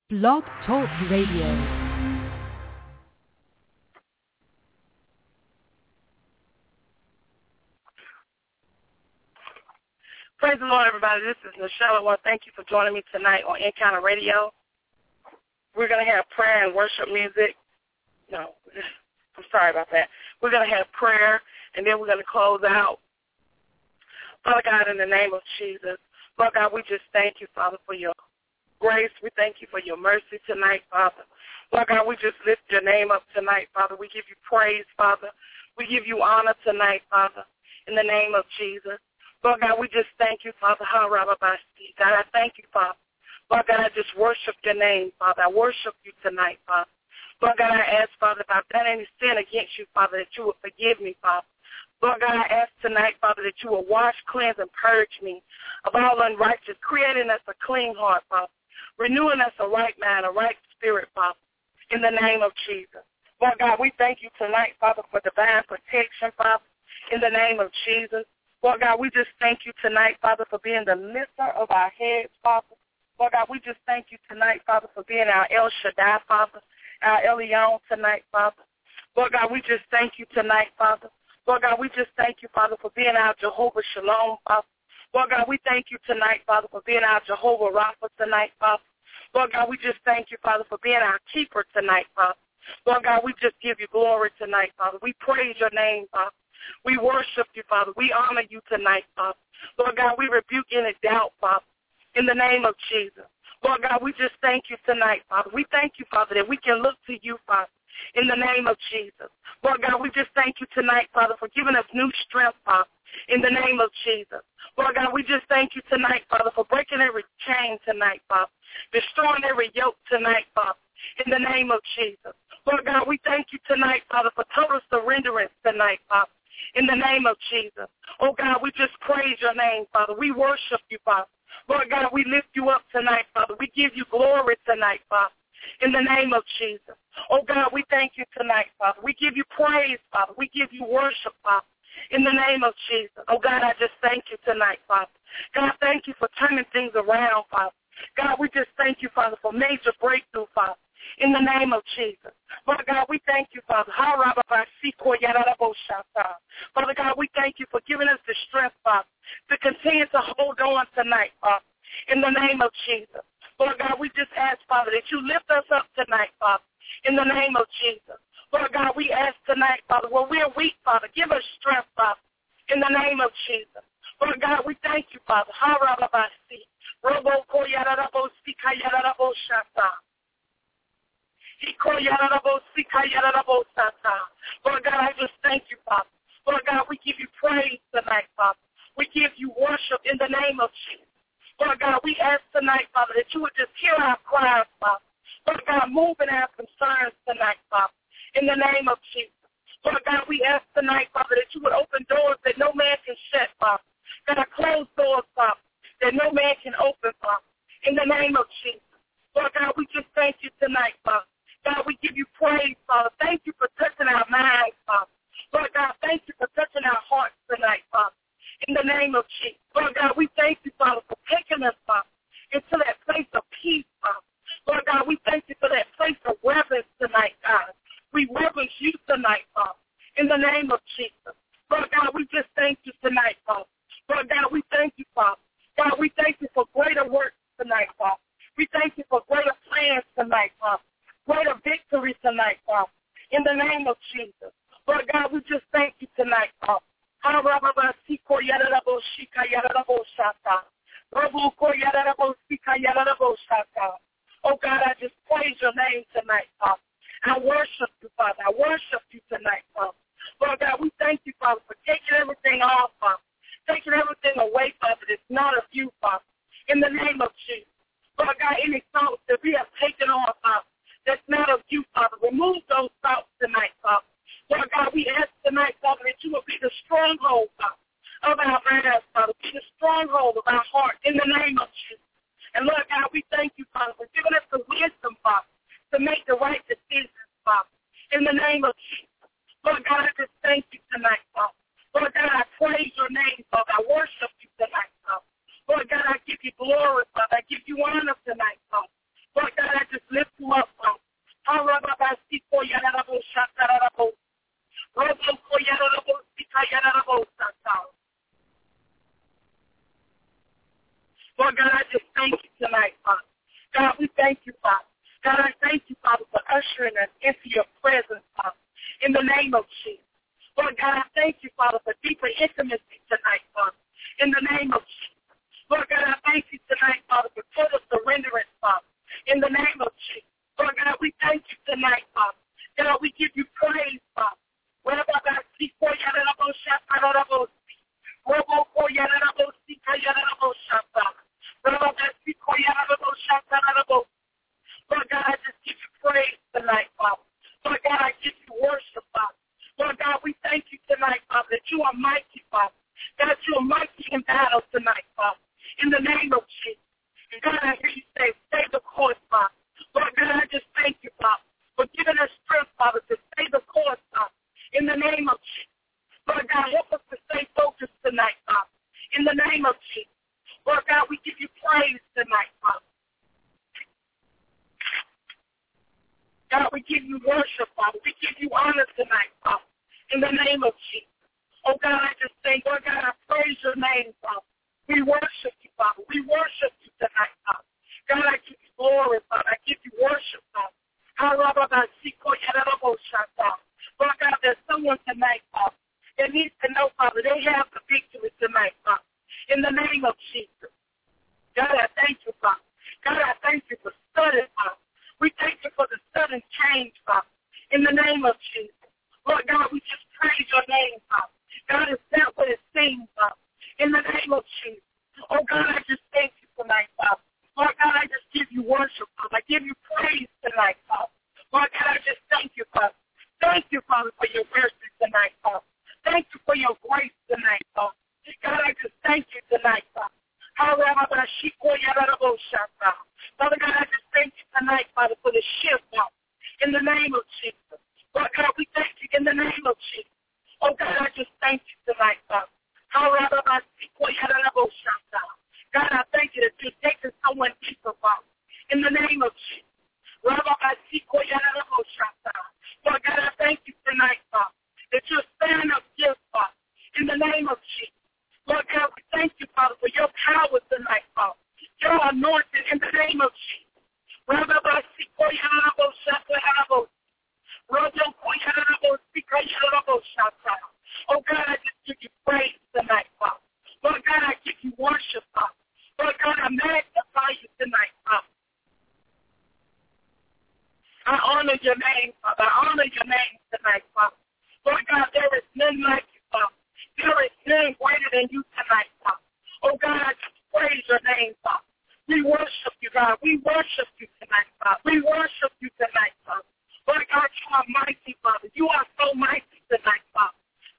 Blog Talk Radio. Praise the Lord, everybody. This is Michelle. I want to thank you for joining me tonight on Encounter Radio. We're going to have prayer and worship music. No, I'm sorry about that. We're going to have prayer, and then we're going to close out. Father God, in the name of Jesus, Lord God, we just thank you, Father, for your grace. We thank you for your mercy tonight, Father. Lord God, we just lift your name up tonight, Father. We give you praise, Father. We give you honor tonight, Father, in the name of Jesus. Lord God, we just thank you, Father. God, I thank you, Father. Lord God, I just worship your name, Father. I worship you tonight, Father. Lord God, I ask, Father, if I've done any sin against you, Father, that you would forgive me, Father. Lord God, I ask tonight, Father, that you will wash, cleanse, and purge me of all unrighteous, creating us a clean heart, Father, renewing us a right mind, a right spirit, Father, in the name of Jesus. Lord God, we thank you tonight, Father, for divine protection, Father, in the name of Jesus. Lord God, we just thank you tonight, Father, for being the lifter of our heads, Father. Lord God, we just thank you tonight, Father, for being our El Shaddai, Father, our Elyon tonight, Father. Lord God, we just thank you tonight, Father. Lord God, we just thank you, Father, for being our Jehovah Shalom, Father. Lord God, we thank you tonight, Father, for being our Jehovah Rapha tonight, Father. Lord God, we just thank you, Father, for being our keeper tonight, Father. Lord God, we just give you glory tonight, Father. We praise your name, Father. We worship you, Father. We honor you tonight, Father. Lord God, we rebuke any doubt, Father, in the name of Jesus. Lord God, we just thank you tonight, Father. We thank you, Father, that we can look to you, Father, in the name of Jesus. Lord God, we just thank you tonight, Father, for giving us new strength, Father, in the name of Jesus. Lord God, we just thank you tonight, Father, for breaking every chain tonight, Father, destroying every yoke tonight, Father, in the name of Jesus. Lord God, we thank you tonight, Father, for total surrenderance tonight, Father, in the name of Jesus. Oh, God, we just praise your name, Father. We worship you, Father. Lord God, we lift you up tonight, Father. We give you glory tonight, Father, in the name of Jesus. Oh, God, we thank you tonight, Father. We give you praise, Father. We give you worship, Father, in the name of Jesus. Oh, God, I just thank you tonight, Father. God, thank you for turning things around, Father. God, we just thank you, Father, for major breakthrough, Father, in the name of Jesus. Father God, we thank you, Father. Father God, we thank you for giving us the strength, Father, to continue to hold on tonight, Father, in the name of Jesus. Lord God, we just ask, Father, that you lift us up tonight, Father, in the name of Jesus. Lord God, we ask tonight, Father, when we're weak, Father, give us strength, Father, in the name of Jesus. Lord God, we thank you, Father. Lord God, I just thank you, Father. Lord God, we give you praise tonight, Father. We give you worship in the name of Jesus. Lord God, we ask tonight, Father, that you would just hear our cries, Father. Lord God, move in our concerns tonight, Father, in the name of Jesus. Lord God, we ask tonight, Father, that you would open doors that no man can shut, Father. God, close doors, Father, that no man can open, Father, in the name of Jesus. Lord God, we just thank you tonight, Father. God, we give you praise, Father. Thank you for touching our minds, Father. Lord God, thank you for touching our hearts tonight, Father, in the name of Jesus. Lord God, we thank you, Father, for taking us, Father, into that place of peace, Father. Lord God, we thank you for that place of reverence tonight, God. We reverence you tonight, Father, in the name of Jesus. Lord God, we just thank you tonight, Father. Lord God, we thank you, Father. God, we thank you for greater work tonight, Father. We thank you for greater plans tonight, Father. Greater victory tonight, Father, in the name of Jesus. Lord God, we just thank you tonight, Father. Oh, God, I just praise your name tonight, Father. I worship you, Father. I worship you tonight, Father. Lord God, we thank you, Father, for taking everything off, Father. Taking everything away, Father, that's not of you, Father, in the name of Jesus. Lord God, any thoughts that we have taken on, Father, that's not of you, Father, remove those thoughts tonight, Father. Lord God, we ask tonight, Father, that you will be the stronghold, Father, of our minds, Father, be the stronghold of our heart in the name of Jesus. And Lord God, we thank you, Father, for giving us the wisdom, Father, to make the right decisions, Father, in the name of Jesus. Lord God, I just thank you tonight, Father. Lord God, I praise your name, Father. I worship you tonight, Father. Lord God, I give you glory, Father. I give you honor tonight, Father. Lord God, I just just lift you up, Father. Lord God, I just thank you tonight, Father. God, we thank you, Father. God, I thank you, Father, for ushering us into your presence, Father, in the name of Jesus. Lord God, I thank you, Father, for deeper intimacy tonight, Father, in the name of Jesus. Lord God, I thank you tonight, Father, for total surrenderance, Father, in the name of Jesus. Lord God, we thank you tonight, Father. God, we give you praise, Father. Lord God, I just give you praise tonight, Father. Lord God, I give you worship, Father. Lord God, we thank you tonight, Father, that you are mighty, Father. God, you are mighty in battle tonight, Father, in the name of Jesus. And God, I hear you say, stay the course, Father. Lord God, I just thank you, Father, for giving us strength, Father, to stay the course, Father, in the name of Jesus. Lord God, help us to stay focused tonight, Father, in the name of Jesus. Lord God, we give you praise tonight, Father. God, we give you worship, Father. We give you honor tonight, Father, in the name of Jesus. Oh, God, I just thank you. Lord God, I praise your name, Father. We worship you, Father. We worship you tonight, Father. God, I give you glory, Father. I give you worship, Father. Lord God, there's someone tonight, Father, that needs to know, Father, they have the victory tonight, Father, in the name of Jesus. God, I thank you, Father. God, I thank you for sudden, Father. We thank you for the sudden change, Father, in the name of Jesus. Lord God, we just praise your name, Father. God, it's not what it seems, Father, in the name of Jesus. Oh, God, I just thank you tonight, Father. Lord God, I just give you worship, Father. I give you praise tonight, Father. Lord God, I just thank you, Father. Thank you, Father, for your mercy tonight, Father. Thank you for your grace tonight, Father. God, I just thank you tonight, Father. Father God, I just thank you tonight, Father, for the shift, Father, in the name of Jesus. Lord God, we thank you in the name of Jesus. Oh, God, I just thank you tonight, Father. God, I thank you that you're taking someone deeper, Father, in the name of Jesus. Lord God, I thank you tonight, Father, that you're standing up here, Father, in the name of Jesus. Lord God, we thank you, Father, for your power tonight, Father. Your anointing in the name of Jesus. Oh, God, I just give you praise tonight, Father. Lord God, I give you worship, Father. Lord God, I magnify you tonight, Father. I honor your name, Father. I honor your name tonight, Father. Lord God, there is none like you, Father. There is none greater than you tonight, Father. Oh, God, I just praise your name, Father. We worship you, God. We worship you tonight, Father. We worship you tonight, Father. Lord God, you are mighty, Father. You are so mighty tonight, Father.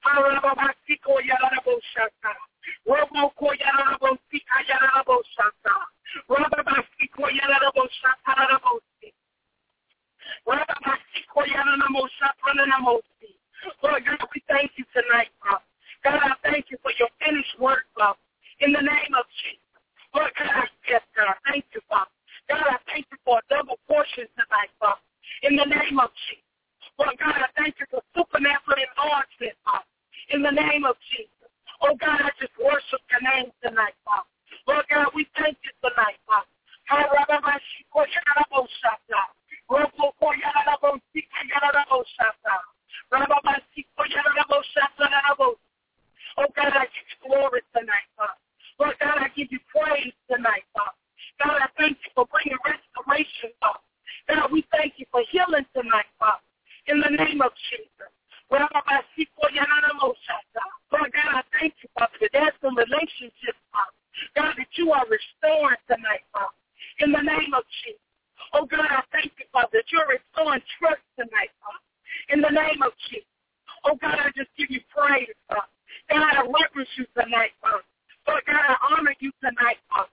Lord God, we thank you tonight, Father. God, I thank you for your finished work, Father, in the name of Jesus. Lord God, yes, God, I thank you, Father. God, I thank you for a double portion tonight, Father, in the name of Jesus. Lord God, I thank you for supernatural enlargement, Father, in the name of Jesus. Oh, God, I just worship your name tonight, Father. Lord God, we thank you tonight, Father. Oh, God, I give you glory tonight, Father. Lord God, I give you praise tonight, Father. God, I thank you for bringing restoration, Father. God, we thank you for healing tonight, Father, in the name of Jesus. Lord God, I thank you, Father, that there's some relationships, Father. God, that you are restoring tonight, Father, in the name of Jesus. Oh, God, I thank you, Father, that you're restoring trust tonight, Father, in the name of Jesus. Oh, God, I just give you praise, Father. God, I reverence you tonight, Father. Lord God, I honor you tonight, Father.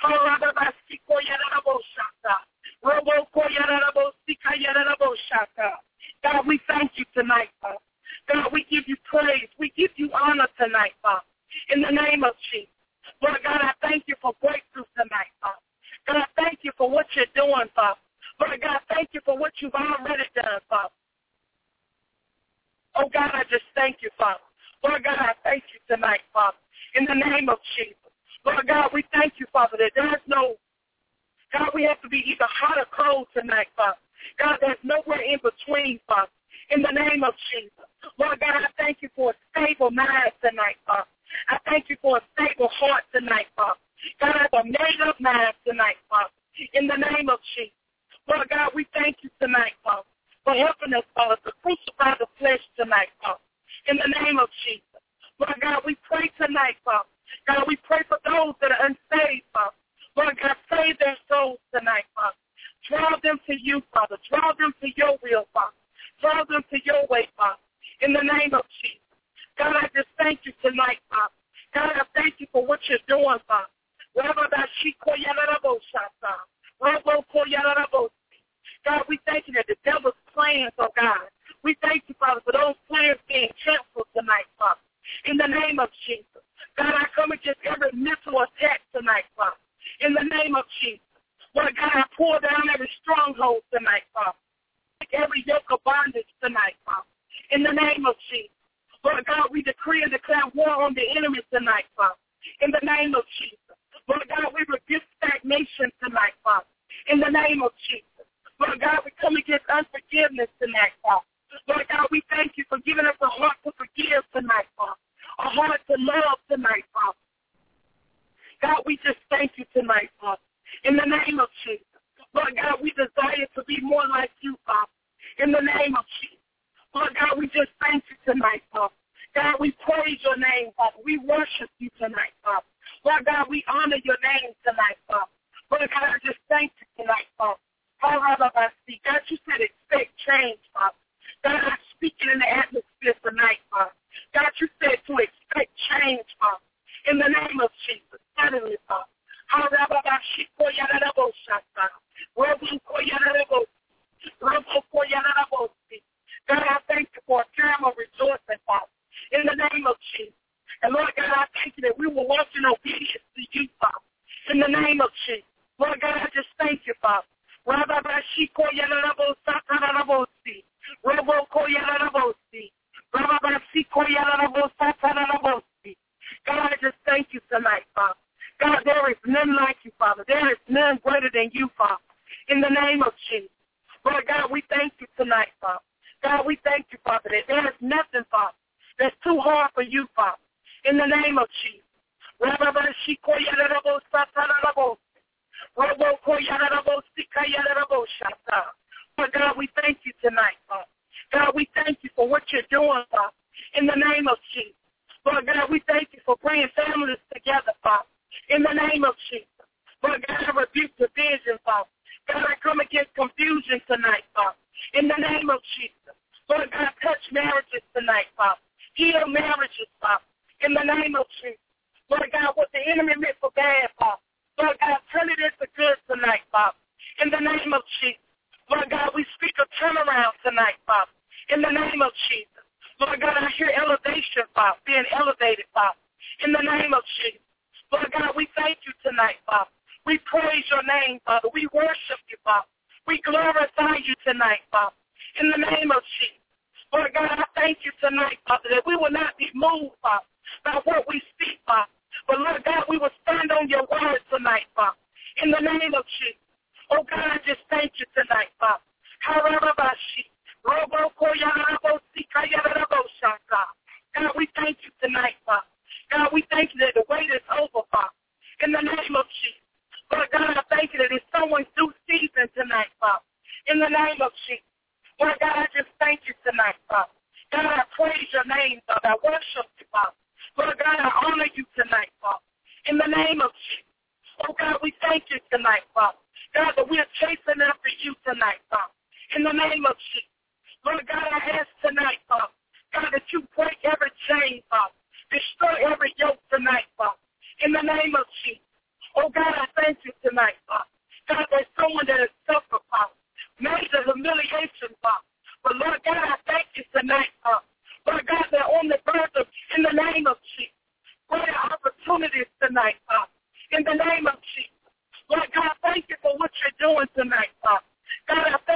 God, we thank you tonight, Father. God, we give you praise. We give you honor tonight, Father, in the name of Jesus. Lord God, I thank you for breakthrough tonight, Father. God, I thank you for what you're doing, Father. Lord God, thank you for what you've already done, Father. Oh, God, I just thank you, Father. Lord God, I thank you tonight, Father, in the name of Jesus. Lord God, we thank you, Father, that there's no, God, we have to be either hot or cold tonight, Father. God, there's nowhere in between, Father, in the name of Jesus. Lord God, I thank you for a stable mind tonight, Father. I thank you for a stable heart tonight, Father. God, I have a made-up mind tonight, Father, in the name of Jesus. Lord God, we thank you tonight, Father, for helping us, Father, to crucify the flesh tonight, Father, in the name of Jesus. Lord God, we pray tonight, Father. God, we pray for those that are unsaved, Father. Lord God, save their souls tonight, Father. Draw them to you, Father. Draw them to your will, Father. Draw them to your way, Father, in the name of Jesus. God, I just thank you tonight, Father. God, I thank you for what you're doing, Father. God, we thank you that the devil's plans, oh God. We thank you, Father, for those plans being canceled tonight, Father, in the name of Jesus. God, I come against every mental attack tonight, Father, in the name of Jesus. Lord God, I pour down every stronghold tonight, Father. Every yoke of bondage tonight, Father, in the name of Jesus. Lord God, we decree and declare war on the enemy tonight, Father, in the name of Jesus. Lord God, we rebuke stagnation tonight, Father, in the name of Jesus. Lord God, we come against unforgiveness tonight, Father. Lord God, we thank you for giving us a heart to forgive tonight, Father, a heart to love tonight, Father. God, we just thank you tonight, Father, in the name of Jesus. Lord God, we desire to be more like you, Father, in the name of Jesus. Lord God, we just thank you tonight, Father. God, we praise your name, Father. We worship you tonight, Father. Lord God, we honor your name tonight, Father. Lord God, I just thank you tonight, Father. God, you said expect change, Father. God, I speak it in the atmosphere tonight, Father. God, you said to expect change, Father, in the name of Jesus. Suddenly, Father. God, I thank you for a time of rejoicing, Father, in the name of Jesus. And Lord God, I thank you that we will walk in obedience to you, Father, in the name of Jesus. Lord God, I just thank you, Father. God, I just thank you tonight, Father. God, there is none like you, Father. There is none greater than you, Father, in the name of Jesus. Lord God, we thank you tonight, Father. God, we thank you, Father, that there is nothing, Father, that's too hard for you, Father, in the name of Jesus. Lord God, we thank you tonight, Father. God, we thank you for what you're doing, Father, in the name of Jesus. Lord God, we thank you for bringing families together, Father, in the name of Jesus. Lord God, I rebuke division, Father. God, I come against confusion tonight, Father, in the name of Jesus. Lord God, touch marriages tonight, Father. Heal marriages, Father, in the name of Jesus. Lord God, what the enemy meant for bad, Father, Lord God, turn it into good tonight, Father, in the name of Jesus. Lord God, we speak a turnaround tonight, Father, in the name of Jesus. Lord God, I hear elevation, Father, being elevated, Father, in the name of Jesus. Lord God, we thank you tonight, Father. We praise your name, Father. We worship you, Father. We glorify you tonight, Father, in the name of Jesus. Lord God, I thank you tonight, Father, that we will not be moved, Father, by what we speak, Father. But, Lord God, we will stand on your word tonight, Father, in the name of Jesus. Oh, God, I just thank you tonight, Father. God, we thank you tonight, Father. God, we thank you that the wait is over, Father, in the name of Jesus. Lord God, I thank you that it's someone's due season tonight, Father, in the name of Jesus. Lord God, I just thank you tonight, Father. God, I praise your name, Father. I worship you, Father. Lord God, I honor you tonight, Father, in the name of Jesus. Oh, God, we thank you tonight, Father. God, that we are chasing after you tonight, Father, in the name of Jesus. Lord God, I ask tonight, Father, God, that you break every chain, Father. Destroy every yoke tonight, Father, in the name of Jesus. Oh, God, I thank you tonight, Father. God, there's someone that has suffered, Father, major humiliation, Father. But, Lord God, I thank you tonight, Father. Lord God, they're on the verge of, in the name of Jesus. Greater opportunities tonight, Father, in the name of Jesus. Lord God, thank you for what you're doing tonight, Father. God,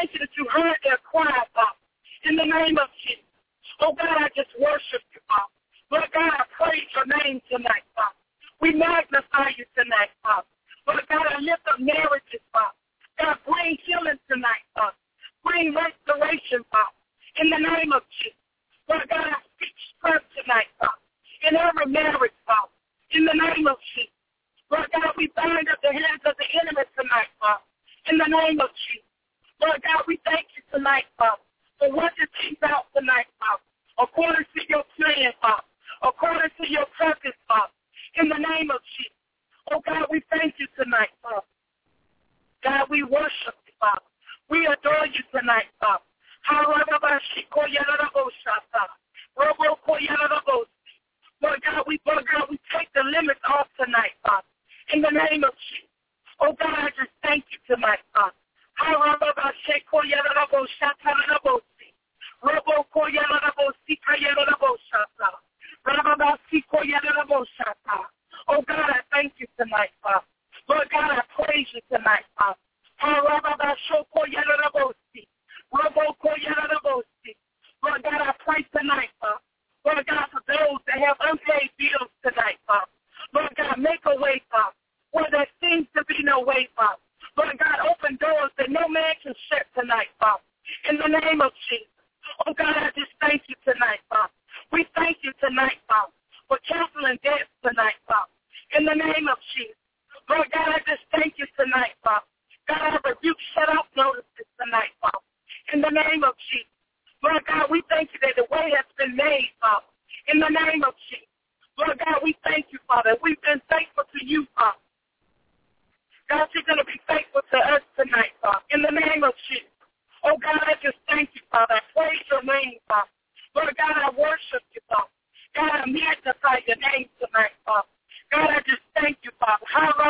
thank you that you heard their cry, Father. In the name of Jesus. Oh, God, I just worship you, Father. Lord God, I praise your name tonight, Father. We magnify you tonight, Father. Lord God, I lift up marriages, Father. God, bring healing tonight, Father. Bring restoration, Father. In the name of Jesus. Lord God, I speak strength tonight, Father. In every marriage, Father. In the name of Jesus. Lord God, we bind up the hands of the enemy tonight, Father. In the name of Jesus. Lord God, we thank you tonight, Father, for working things out tonight, Father, according to your plan, Father, according to your purpose, Father, in the name of Jesus. Oh, God, we thank you tonight, Father. God, we worship you, Father. We adore you tonight, Father. Lord God, we take the limits off tonight, Father, in the name of Jesus. Oh, God, I just thank you tonight, Father. Oh, God, I thank you tonight, Father. Lord God, I praise you tonight, Father. Lord God, I pray tonight, Father. Lord God, for those that have unpaid bills tonight, Father. Lord God, make a way, Father, where there seems to be no way, Father. Lord God, open doors that no man can shut tonight, Father. In the name of Jesus. Oh, God, I just thank you tonight, Father. We thank you tonight, Father, for canceling debts tonight, Father. In the name of Jesus. Lord God, I just thank you tonight, Father. God, I rebuke shut-off notices tonight, Father. In the name of Jesus. Lord God, we thank you that the way has been made, Father. In the name of Jesus. Lord God, we thank you, Father. We've been faithful to you, Father. God, you're going to be faithful to us tonight, Father. In the name of Jesus. Oh, God, I just thank you, Father. I praise your name, Father. Lord God, I worship you, Father. God, I magnify your name tonight, Father. God, I just thank you, Father.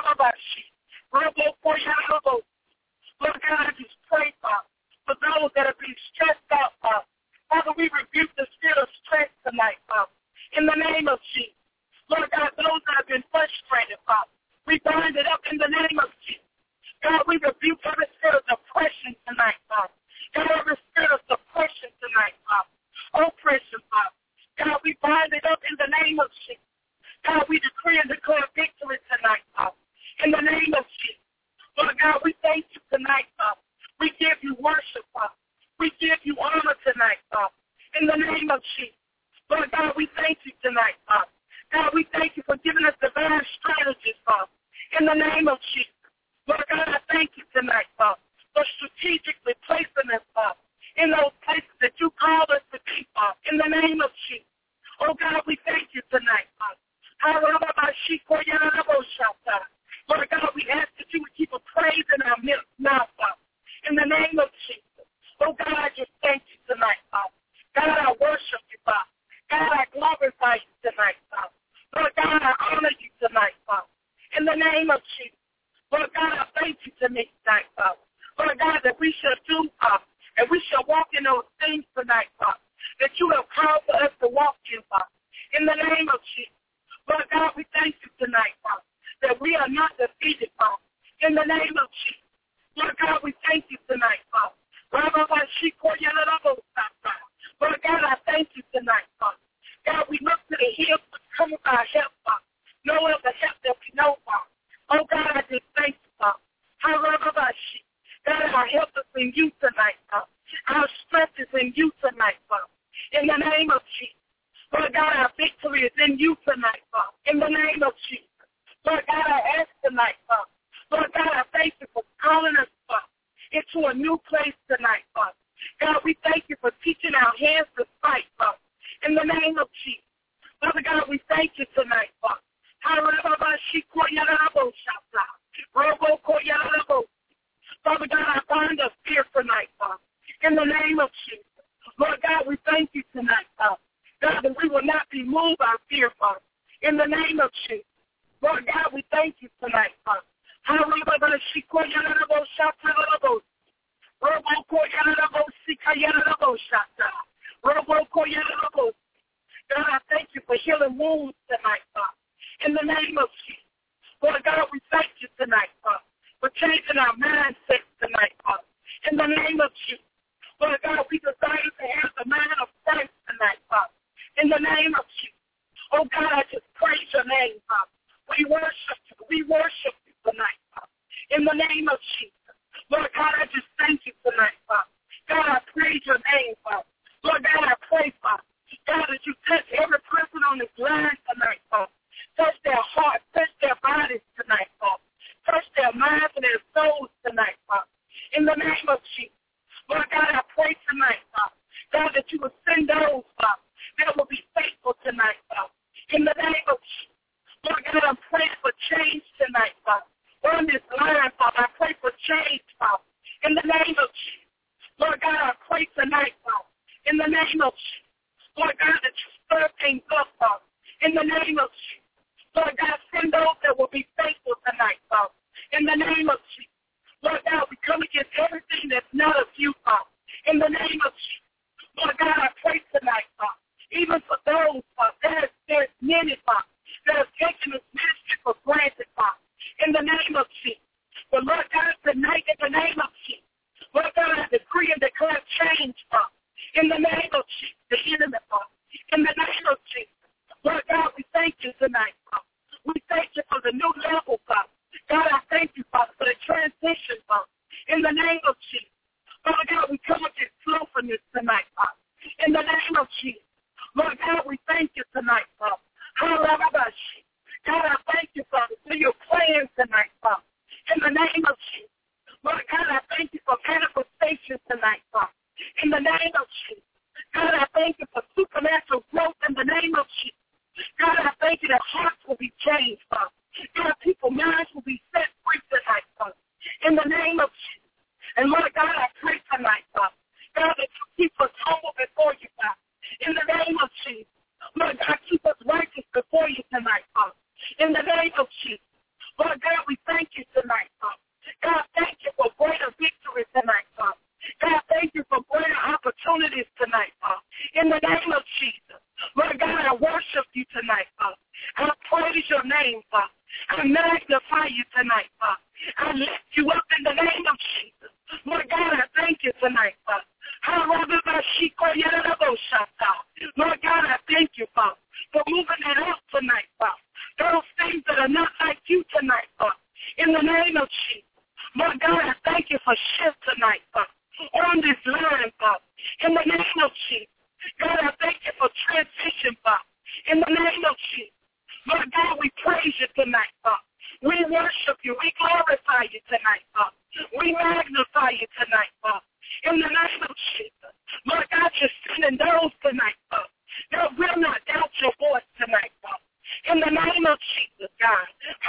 Lord God, I just pray, Father, for those that are being stressed out, Father. Father, we rebuke the spirit of stress tonight, Father. In the name of Jesus. Lord God, those that have been frustrated, Father, we bind it up in the name of Jesus. God, we rebuke every spirit of depression tonight, Father. God, every spirit of depression tonight, Father. Oppression, Father. God, we bind it up in the name of Jesus. God, we decree and declare victory tonight, Father. In the name of Jesus. Lord God, we thank you tonight, Father. We give you worship, Father. We give you honor tonight, Father. In the name of Jesus. Lord God, we thank you tonight, Father. God, we thank you for giving us divine strategies, Father. In the name of Jesus. Lord God, I thank you tonight, Father, for strategically placing us, Father, in those places that you called us to be, Father. In the name of Jesus. Oh, God, we thank you tonight, Father. Lord God, we ask that you would keep a praise in our mouth, Father. In the name of Jesus. Oh, God, I just thank you tonight, Father. God, I worship you, Father. God, I glorify you tonight, Father. Lord God, I honor you tonight, Father. In the name of Jesus. Lord God, I thank you tonight, Father. Lord God, that we shall do, Father, and we shall walk in those things tonight, Father, that you have called for us to walk in, Father. In the name of Jesus. Lord God, we thank you tonight, Father, that we are not defeated, Father. In the name of Jesus. Lord God, we thank you tonight, Father. Lord God, I thank you tonight, Father. God, we look to the hills to come with our help, Father. No other help that we know, Father. Oh, God, I just thank you, Father. God, our help is in you tonight, Father. Our strength is in you tonight, Father. In the name of Jesus. Lord God, our victory is in you tonight, Father. In the name of Jesus. Lord God, I ask tonight, Father. Lord God, I thank you for calling us, Father, into a new place tonight, Father. God, we thank you for teaching our hands to fight, Father. In the name of Jesus. Father God, we thank you tonight, Father. Father God, I bind up fear tonight, Father. In the name of Jesus. Lord God, we thank you tonight, Father. God, that we will not be moved by fear, Father. In the name of Jesus. Lord God, we thank you tonight, Father. God, I thank you for healing wounds tonight, Father. In the name of Jesus. Lord God, we thank you tonight, Father, for changing our mindset tonight, Father. In the name of Jesus. Lord God, we desire to have the mind of Christ tonight, Father. In the name of Jesus. Oh God, I just praise your name, Father. We worship you. We worship you tonight, Father. In the name of Jesus. Lord God, I just thank you tonight, Father. God, I praise your name, Father. Lord God, I pray, Father. God, that you touch every person on this line tonight, Father. Touch their hearts, touch their bodies tonight, Father. Touch their minds and their souls tonight, Father. In the name of Jesus. Lord God, I pray tonight, Father. God, that you will send those, Father, that will be faithful tonight, Father. In the name of Jesus. Lord God, I'm praying for change tonight, Father. On this line, Father, I pray for change, Father. In the name of Jesus. Lord God, I pray tonight, Father. In the name of Jesus. Lord God, that you stir things up, Father. In the name of Jesus. Lord God, send those that will be faithful tonight, Father. In the name of Jesus. Lord God, we come against everything that's not of you, Father. In the name of Jesus. Lord God, I pray tonight, Father. Even for those, Father, there's many, Father, that have taken this ministry for granted, Father. In the name of Jesus. But Lord God, tonight, in the name of Jesus. Lord God, I decree and declare change, Father. In the name of Jesus, the enemy, Father. In the name of Jesus. Lord God, we thank you tonight, Father. We thank you for the new level, Father. God, I thank you, Father, for the transition, Father. In the name of Jesus. Lord God, we come against slothfulness tonight, Father. In the name of Jesus. Lord God, we thank you tonight, Father. Hallelujah. God, I thank you, Father, for your plans tonight, Father. In the name of Jesus. Lord God, I thank you for manifestation tonight, Father. In the name of Jesus. God, I thank you for supernatural growth in the name of Jesus. God, I thank you that hearts will be changed, Father. God, people's minds will be set free tonight, Father. In the name of Jesus. And Lord God, I pray tonight, Father. God, that you keep us humble before you, Father. In the name of Jesus. Lord God, keep us righteous before you tonight, Father. In the name of Jesus. Lord God, we thank you tonight, Father. God, thank you for greater victory tonight, Father. God, thank you for greater opportunities tonight, Father. In the name of Jesus. Lord God, I worship you tonight, Father. I praise your name, Father. I magnify you tonight, Father. I lift you up in the name of Jesus. Lord God, I thank you tonight, Father. Lord God, I thank you, Father, for moving it out tonight, Father. Those things that are not like you tonight, Father. In the name of Jesus. Lord God, I thank you for shift tonight, Father. On this line, Father. In the name of Jesus. God, I thank you for transition, Father. In the name of Jesus. Lord God, we praise you tonight, Father. We worship you. We glorify you tonight, Father. We magnify you tonight, Father. In the name of Jesus. Lord God, you're sending those tonight, Father. That will not doubt your voice tonight, Father. In the name of Jesus, God.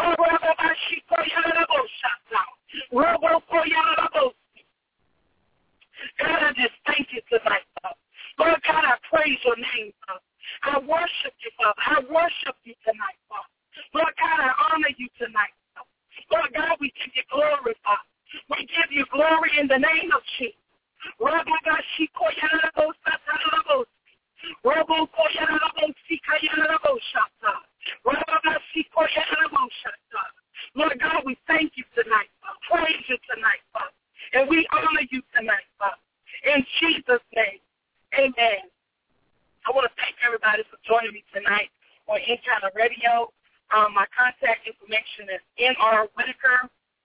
God, I just thank you tonight, Father. Lord God, I praise your name, Father. I worship you, Father. I worship you tonight, Father. Lord God, I honor you tonight, Father. Lord God, we give you glory, Father. We give you glory in the name of Jesus. Lord God, we thank you tonight, Father. Praise you tonight, Father. And we honor you tonight, Father. In Jesus' name, amen. I want to thank everybody for joining me tonight on Encounter Radio. My contact information is N.R. Whitaker,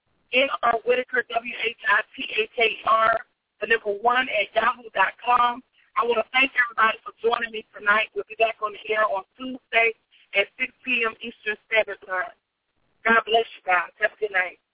WHITAKR, the number 1 at yahoo.com. I want to thank everybody for joining me tonight. We'll be back on the air on Tuesday at 6 p.m. Eastern Standard Time. God bless you guys. Have a good night.